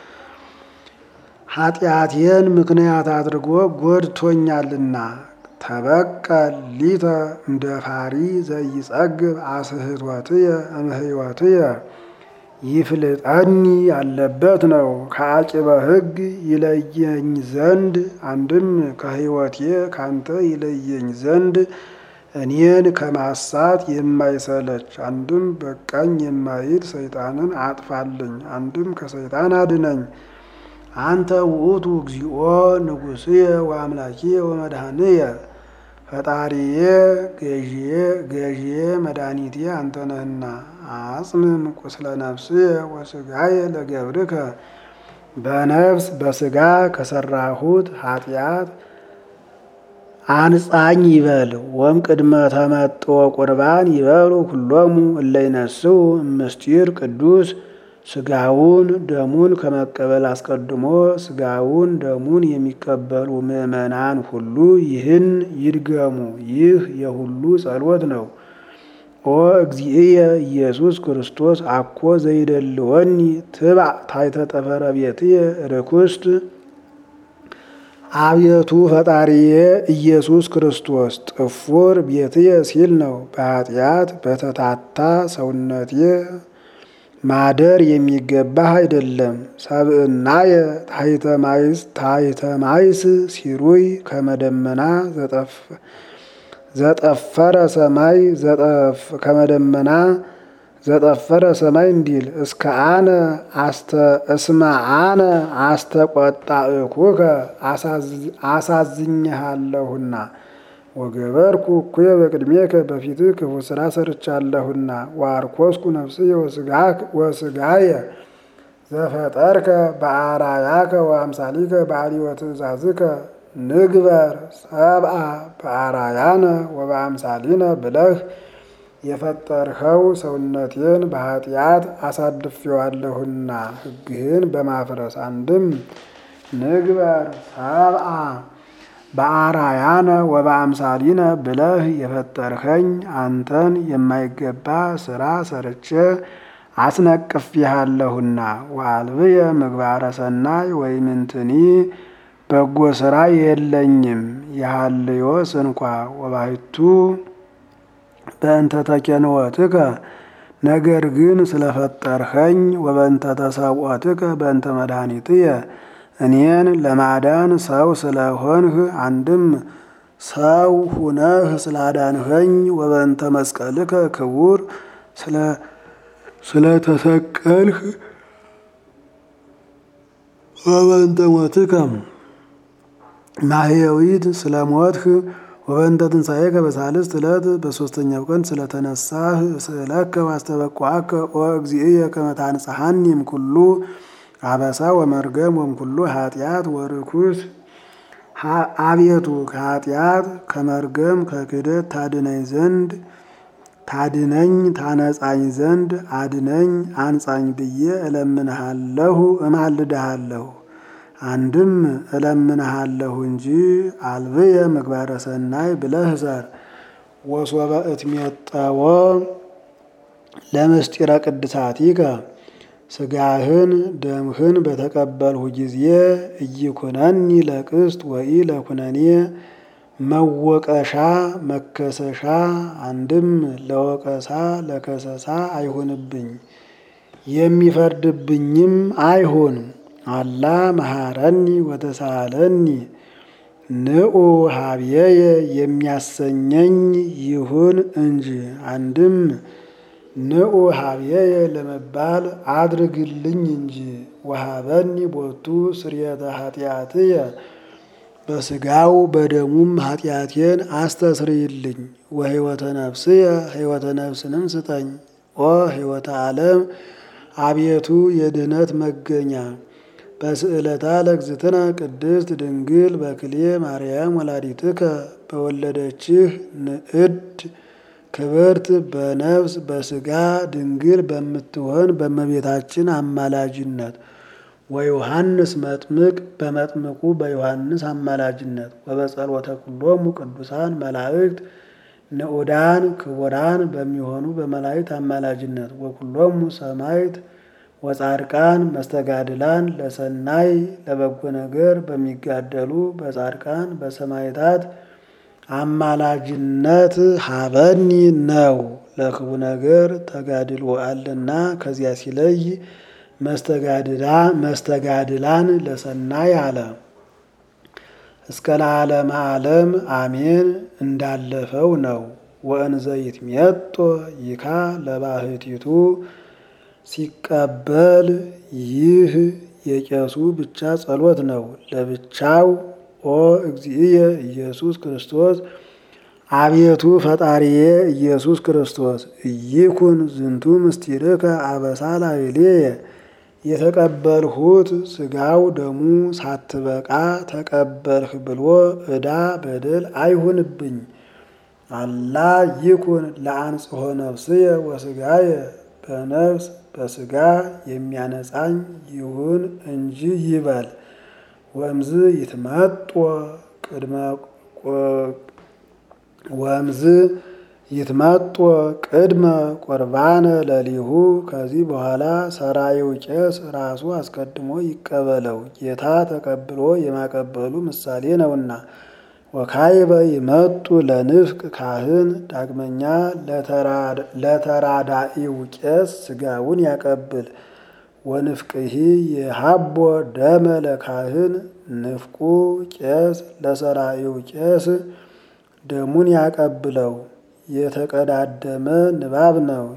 ኃጢአቴን ምክንያት አድርጎ ጎድቶኛልና። ተበቀል ሊተ እንደ ፋሪ ዘይጸግብ አስህቶትየ እምህይወትየ ይፍልጠኒ ያለበት ነው። ከአቂበ ሕግ ይለየኝ ዘንድ አንድም ከሕይወቴ ካንተ ይለየኝ ዘንድ እኔን ከማሳት የማይሰለች አንድም በቃኝ የማይል ሰይጣንን አጥፋልኝ። አንድም ከሰይጣን አድነኝ። አንተ ውእቱ እግዚኦ ንጉሥየ ወአምላኪየ ወመድኃኒየ ፈጣሪዬ ገዢዬ መድኃኒቴ አንተ ነህና። አጽምም ቁስለ ነፍስየ ወሥጋየ ለገብርከ በነፍስ በሥጋ ከሰራሁት ኃጢአት አንጻኝ ይበል። ወም ቅድመ ተመጥኦ ቁርባን ይበሉ ኩሎሙ እለ ይነስኡ እምስጢር ቅዱስ ሥጋውን ደሙን ከመቀበል አስቀድሞ ሥጋውን ደሙን የሚቀበሉ ምእመናን ሁሉ ይህን ይድገሙ። ይህ የሁሉ ጸሎት ነው። ኦ እግዚእየ ኢየሱስ ክርስቶስ አኮ ዘይደልወኒ ትባዕ ታሕተ ጠፈረ ቤትየ ርኩስት። አቤቱ ፈጣሪዬ ኢየሱስ ክርስቶስ ጥፉር ቤትየ ሲል ነው። በኃጢአት በተታታ ሰውነቴ ማደር የሚገባህ አይደለም። ሰብእናየ ታሕተ ማይስ ሲሩይ ከመደመና ዘጠፈረ ሰማይ ከመደመና ዘጠፈረ ሰማይ እንዲል እስከ እስመ አነ አስተቆጣእኩከ አሳዝኜሃለሁና ወገበርኩ እኩየ በቅድሜከ በፊትህ ክፉ ሥራ ሰርቻለሁና። ወአርኮስኩ ነፍስየ ወሥጋየ ዘፈጠርከ በአርአያከ ወአምሳሊከ በአልዮ ትእዛዝከ ንግበር ሰብአ በአርአያነ ወበአምሳሊነ ብለህ የፈጠርኸው ሰውነቴን በኃጢአት አሳድፌዋለሁና ሕግህን በማፍረስ አንድም ንግበር ሰብአ በአራያነ ወበአምሳሊነ ብለህ የፈጠርኸኝ አንተን የማይገባ ስራ ሰርቼ አስነቅፌሃለሁና ወአልብየ ምግባረ ሰናይ ወይምንትኒ በጎ ስራ የለኝም የሃልዮስ እንኳ ወባይቱ በእንተ ተኬንወትከ ነገር ግን ስለፈጠርኸኝ ወበእንተ ተሰብኦትከ በእንተ መድኃኒትየ እኔን ለማዳን ሰው ስለሆንህ አንድም ሰው ሁነህ ስላዳንኸኝ ወበእንተ መስቀልከ ክቡር ስለተሰቀልህ ወበእንተ ሞትከ ማህየዊት ስለሞትህ ወበእንተ ትንሣኤከ በሳልስት ዕለት በሦስተኛው ቀን ስለተነሳህ ስእለከ ዋስተበቋከ ኦ እግዚእየ ከመ ታንጽሐኒ እምኩሉ አበሳ ወመርገም ወእምኩሉ ኃጢአት ወርኩስ። አቤቱ ከኃጢአት ከመርገም ከክህደት ታድነኝ ታነጻኝ ዘንድ አድነኝ አንጻኝ ብዬ እለምንሃለሁ እማልድሃለሁ። አንድም እለምንሃለሁ እንጂ አልብየ ምግባረ ሰናይ ብለህ ዘር ወሶበ እትሜጠዎ ለምስጢረ ቅድሳቲከ ስጋህን ደምህን በተቀበልሁ ጊዜ ኢይኩነኒ ለቅስት ወኢ ለኩነኔ መወቀሻ መከሰሻ አንድም ለወቀሳ ለከሰሳ አይሁንብኝ የሚፈርድብኝም አይሁን። አላ መሐረኒ ወተሳለኒ ንዑ ሀብየየ የሚያሰኘኝ ይሁን እንጂ። አንድም ንዑ ሀብየየ ለመባል አድርግልኝ እንጂ። ወሀበኒ ቦቱ ስርየተ ኃጢአትየ በስጋው በደሙም ኃጢአቴን አስተስርይልኝ። ወሕይወተ ነፍስየ ሕይወተ ነፍስንም ስጠኝ። ኦ ሕይወተ ዓለም አቤቱ የድኅነት መገኛ በስዕለታ ለእግዝእትነ ቅድስት ድንግል በክሌ ማርያም ወላዲትከ በወለደችህ ንዕድ ክብርት በነፍስ በስጋ ድንግል በምትሆን በእመቤታችን አማላጅነት ወዮሐንስ መጥምቅ በመጥምቁ በዮሐንስ አማላጅነት ወበጸሎተ ኩሎሙ ቅዱሳን መላእክት ንዑዳን ክቡራን በሚሆኑ በመላእክት አማላጅነት ወኩሎሙ ሰማዕት ወጻድቃን መስተጋድላን ለሰናይ ለበጎ ነገር በሚጋደሉ በጻድቃን በሰማዕታት አማላጅነት ሀበኒ ነው። ለክቡ ነገር ተጋድሎአልና ከዚያ ሲለይ መስተጋድላን ለሰናይ አለ። እስከ ለዓለመ ዓለም አሜን እንዳለፈው ነው። ወእንዘ ይትሜጦ ይካ ለባህቲቱ ሲቀበል ይህ የቄሱ ብቻ ጸሎት ነው። ለብቻው ኦ እግዚእየ ኢየሱስ ክርስቶስ አቤቱ ፈጣሪዬ ኢየሱስ ክርስቶስ ኢይኩን ዝንቱ ምስጢርከ አበሳ ላዕሌየ የተቀበልሁት ስጋው ደሙ ሳትበቃ ተቀበልህ ብሎ ዕዳ በደል አይሁንብኝ። አላ ይኩን ለአንጽሖ ነፍስየ ወስጋየ በነፍስ በስጋ የሚያነጻኝ ይሁን እንጂ ይበል። ወእምዝ ይትመጦ ቅድመ ቁርባነ ለሊሁ ከዚህ በኋላ ሰራዊው ቄስ ራሱ አስቀድሞ ይቀበለው ጌታ ተቀብሎ የማቀበሉ ምሳሌ ነውና። ወካይበ ይመጡ ለንፍቅ ካህን ዳግመኛ ለተራዳኢው ቄስ ስጋውን ያቀብል። ወንፍቅሂ የሃቦ ደመ ለካህን ንፍቁ ቄስ ለሰራኢው ቄስ ደሙን ያቀብለው። የተቀዳደመ ንባብ ነው።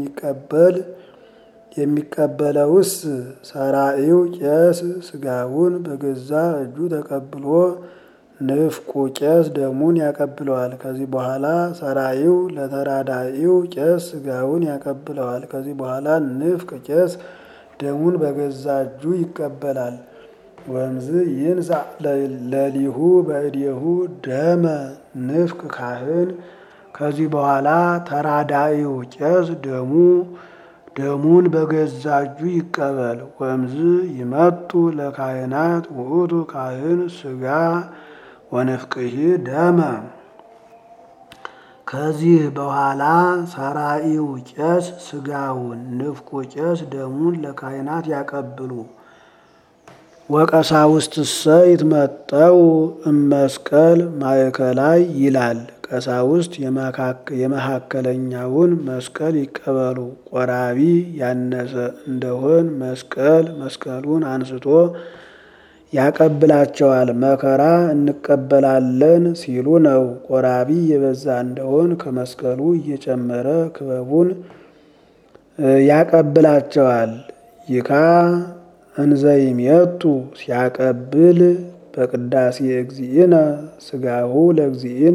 የሚቀበለውስ ሰራኢው ቄስ ስጋውን በገዛ እጁ ተቀብሎ ንፍቁ ቄስ ደሙን ያቀብለዋል። ከዚህ በኋላ ሰራኢው ለተራዳኢው ቄስ ስጋውን ያቀብለዋል። ከዚህ በኋላ ንፍቅ ቄስ ደሙን በገዛ እጁ ይቀበላል። ወእምዝ ይንሣ ለሊሁ በእዴሁ ደመ ንፍቅ ካህን ከዚህ በኋላ ተራዳኢው ቄስ ደሙን በገዛ እጁ ይቀበል። ወእምዝ ይመጡ ለካህናት ውእቱ ካህን ስጋ ወንፍቅሂ ደመ። ከዚህ በኋላ ሰራኢው ቄስ ሥጋውን ንፍቁ ቄስ ደሙን ለካህናት ያቀብሉ። ወቀሳውስትሰ ይትመጠው እመስቀል ማእከላይ ይላል። ቀሳውስት የመካከለኛውን መስቀል ይቀበሉ። ቆራቢ ያነሰ እንደሆን መስቀሉን አንስቶ ያቀብላቸዋል። መከራ እንቀበላለን ሲሉ ነው። ቆራቢ የበዛ እንደሆን ከመስቀሉ እየጨመረ ክበቡን ያቀብላቸዋል። ይካ እንዘይሜጡ ሲያቀብል በቅዳሴ እግዚእነ ሥጋሁ ለእግዚእነ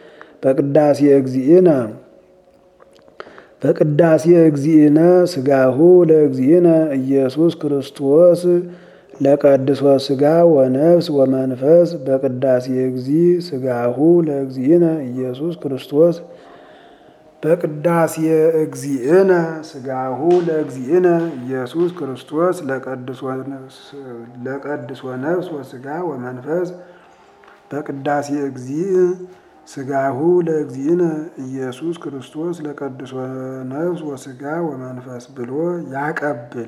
በቅዳሴ እግዚእነ ሥጋሁ ለእግዚእነ ኢየሱስ ክርስቶስ ለቀድሶ ሥጋ ወነፍስ ወመንፈስ በቅዳሴ እግዚእ ሥጋሁ ለእግዚእነ ኢየሱስ ክርስቶስ በቅዳሴ እግዚእነ ሥጋሁ ለእግዚእነ ኢየሱስ ክርስቶስ ለቀድሶ ነፍስ ወሥጋ ወመንፈስ በቅዳሴ እግዚእ ሥጋሁ ለእግዚእነ ኢየሱስ ክርስቶስ ለቀድሶ ነፍስ ወሥጋ ወመንፈስ ብሎ ያቀብል።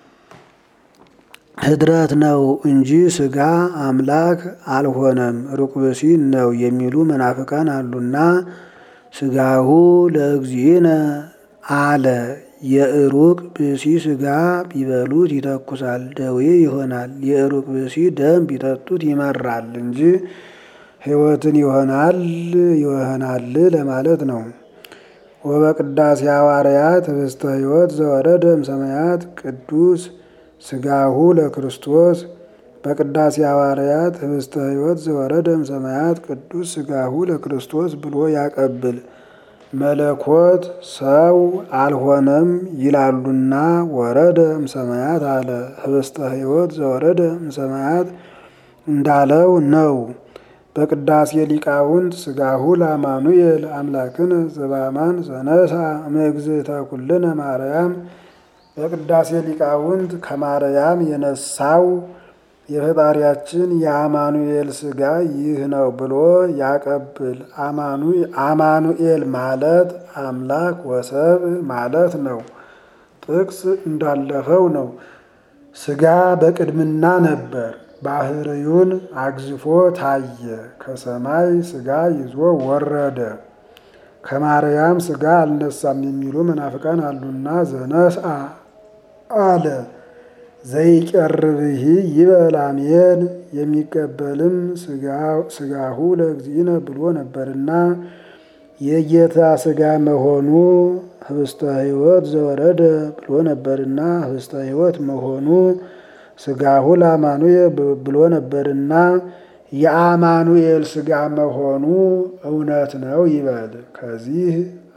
ህድረት ነው እንጂ ሥጋ አምላክ አልሆነም ሩቅ ብእሲ ነው የሚሉ መናፍቃን አሉና ሥጋሁ ለእግዚእነ አለ። የሩቅ ብእሲ ሥጋ ቢበሉት ይተኩሳል፣ ደዌ ይሆናል። የሩቅ ብእሲ ደም ቢጠጡት ይመራል እንጂ ሕይወትን ይሆናል ለማለት ነው። ወበቅዳሴ ሐዋርያት ህብስተ ሕይወት ዘወረደ እምሰማያት ቅዱስ ሥጋሁ ለክርስቶስ በቅዳሴ ሐዋርያት ህብስተ ሕይወት ዘወረደ እምሰማያት ቅዱስ ሥጋሁ ለክርስቶስ ብሎ ያቀብል። መለኮት ሰው አልሆነም ይላሉና ወረደ እምሰማያት አለ። ህብስተ ሕይወት ዘወረደ እምሰማያት እንዳለው ነው። በቅዳሴ ሊቃውንት ሥጋሁ ለአማኑኤል አምላክነ ዘበአማን ዘነሣ እምእግዝእተ ኩልነ ማርያም በቅዳሴ ሊቃውንት ከማርያም የነሳው የፈጣሪያችን የአማኑኤል ሥጋ ይህ ነው ብሎ ያቀብል። አማኑኤል ማለት አምላክ ወሰብ ማለት ነው። ጥቅስ እንዳለፈው ነው። ሥጋ በቅድምና ነበር፣ ባህርዩን አግዝፎ ታየ። ከሰማይ ሥጋ ይዞ ወረደ። ከማርያም ሥጋ አልነሳም የሚሉ መናፍቃን አሉና ዘነስአ አለ። ዘይቀርብህ ይበል አሜን። የሚቀበልም ሥጋሁ ለእግዚእነ ብሎ ነበርና የጌታ ሥጋ መሆኑ ህብስተ ሕይወት ዘወረደ ብሎ ነበርና ህብስተ ሕይወት መሆኑ ሥጋሁ ለአማኑኤል ብሎ ነበርና የአማኑኤል ሥጋ መሆኑ እውነት ነው ይበል። ከዚህ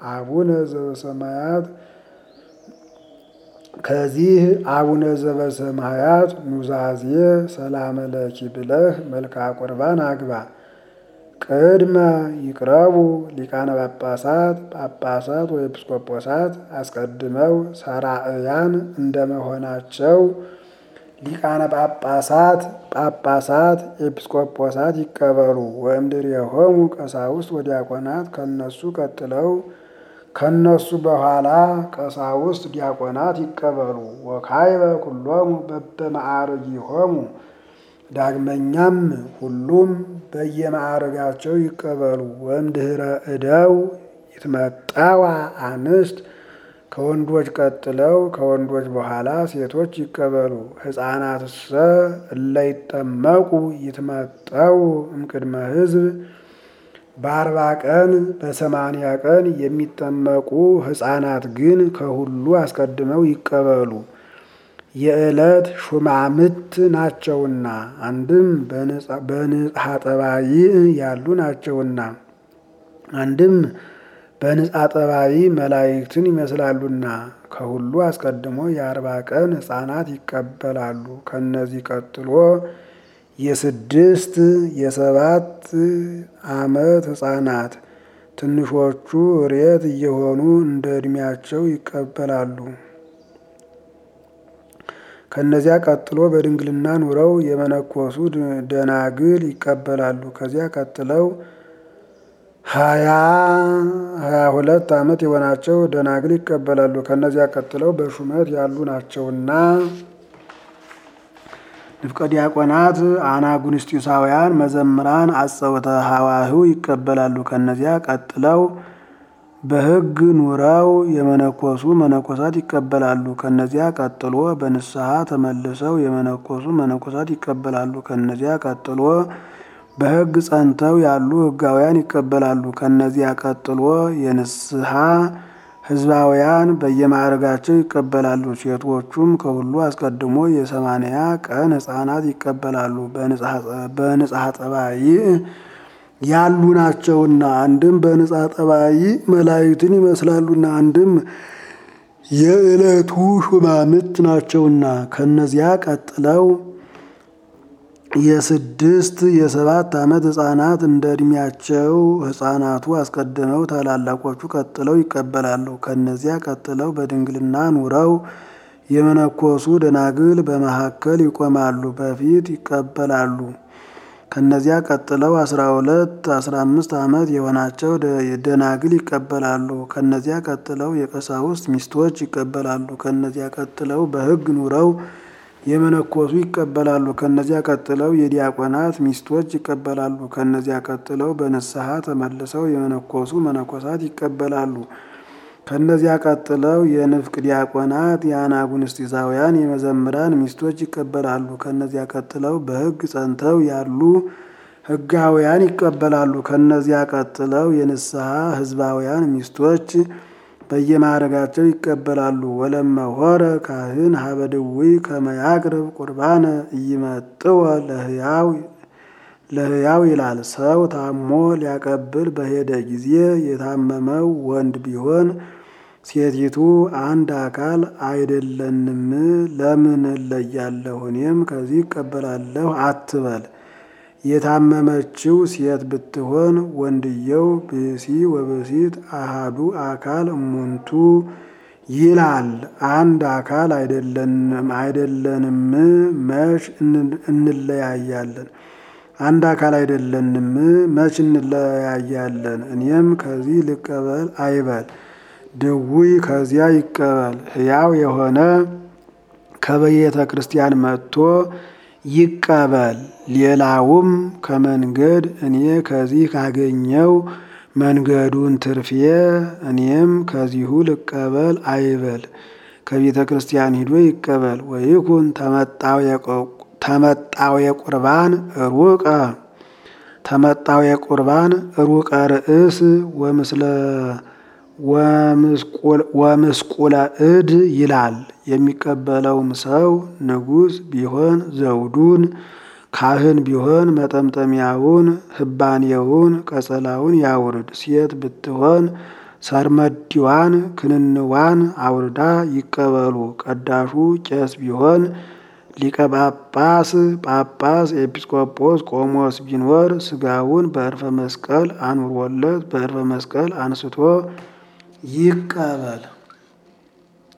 አቡነ ዘበሰማያት ኑዛዜ ሰላመ ለኪ ብለህ መልክዐ ቁርባን አግባ። ቅድመ ይቅረቡ ሊቃነ ጳጳሳት ወኤጲስቆጶሳት አስቀድመው ሰራእያን እንደመሆናቸው ሊቃነ ጳጳሳት ኤጲስቆጶሳት ይቀበሉ። ወእምድኅሬሆሙ ቀሳውስት ወዲያቆናት ከነሱ በኋላ ቀሳውስት ዲያቆናት ይቀበሉ። ወካዕበ ኩሎሙ በበማዕርጊሆሙ ዳግመኛም ሁሉም በየማዕርጋቸው ይቀበሉ። ወእምድኅረ እደው ይትመጠዋ አንስት ከወንዶች ቀጥለው ከወንዶች በኋላ ሴቶች ይቀበሉ። ሕፃናትሰ እለ ይጠመቁ ይትመጠው እምቅድመ ሕዝብ 40 ቀን በ80 ቀን የሚጠመቁ ሕፃናት ግን ከሁሉ አስቀድመው ይቀበሉ። የዕለት ሹማምት ናቸውና፣ አንድም በንጽሐ ጠባይ ያሉ ናቸውና፣ አንድም በንጽሐ ጠባይ መላእክትን ይመስላሉና ከሁሉ አስቀድሞ የ40 ቀን ሕፃናት ይቀበላሉ። ከነዚህ ቀጥሎ የ6 የ7 ዓመት ሕፃናት ትንሾቹ ሬት እየሆኑ እንደ ዕድሜያቸው ይቀበላሉ። ከነዚያ ቀጥሎ በድንግልና ኑረው የመነኮሱ ደናግል ይቀበላሉ። ከዚያ ቀጥለው 22 ዓመት የሆናቸው ደናግል ይቀበላሉ። ከነዚያ ቀጥለው በሹመት ያሉ ናቸውና ንፍቀ ዲያቆናት አናጉንስጢሳውያን መዘምራን አጸውተ ሐዋህው ይቀበላሉ። ከነዚያ ቀጥለው በሕግ ኑረው የመነኮሱ መነኮሳት ይቀበላሉ። ከነዚያ ቀጥሎ በንስሐ ተመልሰው የመነኮሱ መነኮሳት ይቀበላሉ። ከነዚያ ቀጥሎ በሕግ ጸንተው ያሉ ሕጋውያን ይቀበላሉ። ከነዚያ ቀጥሎ የንስሐ ሕዝባውያን በየማዕረጋቸው ይቀበላሉ። ሴቶቹም ከሁሉ አስቀድሞ የ80 ቀን ሕፃናት ይቀበላሉ። በንጽሐ ጠባይ ያሉ ናቸውና አንድም በንጽሐ ጠባይ መላእክትን ይመስላሉና አንድም የዕለቱ ሹማምት ናቸውና ከነዚያ ቀጥለው የ6 የ7 ዓመት ሕፃናት እንደ ዕድሜያቸው ሕፃናቱ አስቀድመው ታላላቆቹ ቀጥለው ይቀበላሉ። ከነዚያ ቀጥለው በድንግልና ኑረው የመነኮሱ ደናግል በመካከል ይቆማሉ፣ በፊት ይቀበላሉ። ከነዚያ ቀጥለው 12 15 ዓመት የሆናቸው ደናግል ይቀበላሉ። ከነዚያ ቀጥለው የቀሳውስት ሚስቶች ይቀበላሉ። ከነዚያ ቀጥለው በሕግ ኑረው የመነኮሱ ይቀበላሉ። ከነዚያ ቀጥለው የዲያቆናት ሚስቶች ይቀበላሉ። ከነዚያ ቀጥለው በንስሐ ተመልሰው የመነኮሱ መነኮሳት ይቀበላሉ። ከነዚያ ቀጥለው የንፍቅ ዲያቆናት የአናጉንስጢሳውያን የመዘምራን ሚስቶች ይቀበላሉ። ከነዚያ ቀጥለው በሕግ ጸንተው ያሉ ሕጋውያን ይቀበላሉ። ከነዚያ ቀጥለው የንስሐ ሕዝባውያን ሚስቶች በየማዕረጋቸው ይቀበላሉ። ወለመ ሆረ ካህን ሀበ ድውይ ከመ ያቅርብ ቁርባነ ኢይመጥወ ለሕያው ይላል። ሰው ታሞ ሊያቀብል በሄደ ጊዜ የታመመው ወንድ ቢሆን ሴቲቱ አንድ አካል አይደለንም ለምን እለያለሁ እኔም ከዚህ እቀበላለሁ አትበል። የታመመችው ሴት ብትሆን ወንድየው ብእሲ ወብእሲት አሃዱ አካል እሙንቱ ይላል። አንድ አካል አይደለንም መች እንለያያለን? አንድ አካል አይደለንም መች እንለያያለን? እኔም ከዚህ ልቀበል አይበል። ድውይ ከዚያ ይቀበል። ሕያው የሆነ ከቤተ ክርስቲያን መጥቶ ይቀበል። ሌላውም ከመንገድ እኔ ከዚህ ካገኘው መንገዱን ትርፌ እኔም ከዚሁ ልቀበል አይበል። ከቤተ ክርስቲያን ሂዶ ይቀበል። ወይኩን ተመጣው የቁርባን ሩቀ ተመጣው የቁርባን ሩቀ ርእስ ወምስቁለ እድ ይላል። የሚቀበለውም ሰው ንጉሥ ቢሆን ዘውዱን፣ ካህን ቢሆን መጠምጠሚያውን፣ ህባኔውን፣ ቀጸላውን ያውርድ። ሴት ብትሆን ሰርመዲዋን ክንንዋን አውርዳ ይቀበሉ። ቀዳሹ ቄስ ቢሆን ሊቀ ጳጳስ፣ ጳጳስ፣ ኤጲስቆጶስ፣ ቆሞስ ቢኖር ስጋውን በዕርፈ መስቀል አኑሮለት በዕርፈ መስቀል አንስቶ ይቀበል።